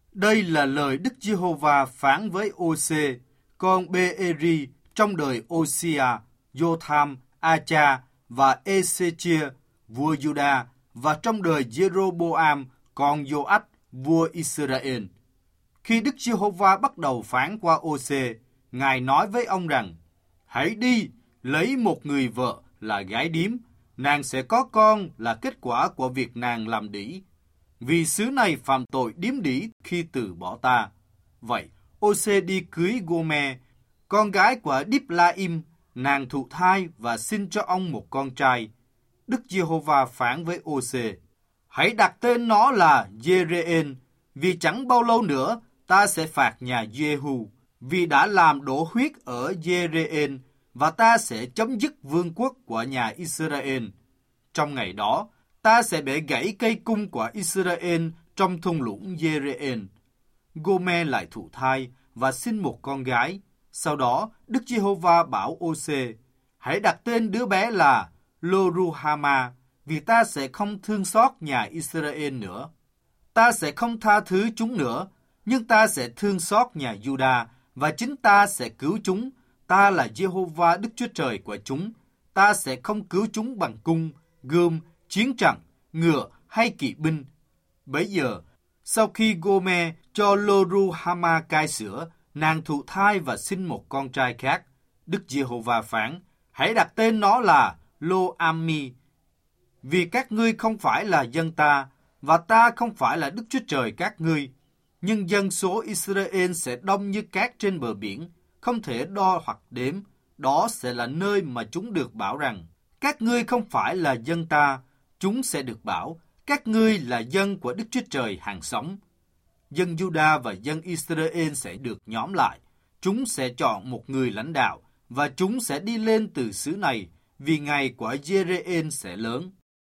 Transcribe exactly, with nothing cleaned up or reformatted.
Đây là lời Đức Giê-hô-va phán với Ô-sê, con Bê-ê-ri trong đời Ô-si-a, Dô-tham, A-cha và Ê-sê-chia, vua Giu-đa, và trong đời Giê-rô-bô-am, con Giô-ách, vua Israel. Khi Đức Giê-hô-va bắt đầu phán qua Ô-sê, Ngài nói với ông rằng: hãy đi, lấy một người vợ là gái điếm, nàng sẽ có con là kết quả của việc nàng làm đĩ. Vì xứ này phạm tội điếm đĩ khi từ bỏ ta. Vậy, Ô-sê đi cưới Gô-me, con gái của Díp-la-im, nàng thụ thai và sinh cho ông một con trai. Đức Giê-hô-va phán với Ô-sê: hãy đặt tên nó là Giê-rê-ên, vì chẳng bao lâu nữa ta sẽ phạt nhà Giê-hu, vì đã làm đổ huyết ở Giê-rê-ên, và ta sẽ chấm dứt vương quốc của nhà Israel. Trong ngày đó, ta sẽ bẻ gãy cây cung của Israel trong thung lũng Giê-rê-ên. Gô-me lại thụ thai và sinh một con gái. Sau đó, Đức Giê-hô-va bảo Ô-sê: hãy đặt tên đứa bé là Lô-ru-ha-ma, vì ta sẽ không thương xót nhà Israel nữa. Ta sẽ không tha thứ chúng nữa, nhưng ta sẽ thương xót nhà Giu-đa, và chính ta sẽ cứu chúng. Ta là Giê-hô-va Đức Chúa Trời của chúng. Ta sẽ không cứu chúng bằng cung, gươm, chiến trận, ngựa hay kỵ binh. Bấy giờ, sau khi Gô-me cho Lô-ru-ha-ma cai sữa, nàng thụ thai và sinh một con trai khác. Đức Giê-hô-va phán: hãy đặt tên nó là Lô-am-mi, vì các ngươi không phải là dân ta, và ta không phải là Đức Chúa Trời các ngươi. Nhưng dân số Israel sẽ đông như cát trên bờ biển, không thể đo hoặc đếm. Đó sẽ là nơi mà chúng được bảo rằng: các ngươi không phải là dân ta. Chúng sẽ được bảo: các ngươi là dân của Đức Chúa Trời hàng sống. Dân Giu-đa và dân Israel sẽ được nhóm lại. Chúng sẽ chọn một người lãnh đạo, và chúng sẽ đi lên từ xứ này, vì ngày của Giê-rê-ên sẽ lớn.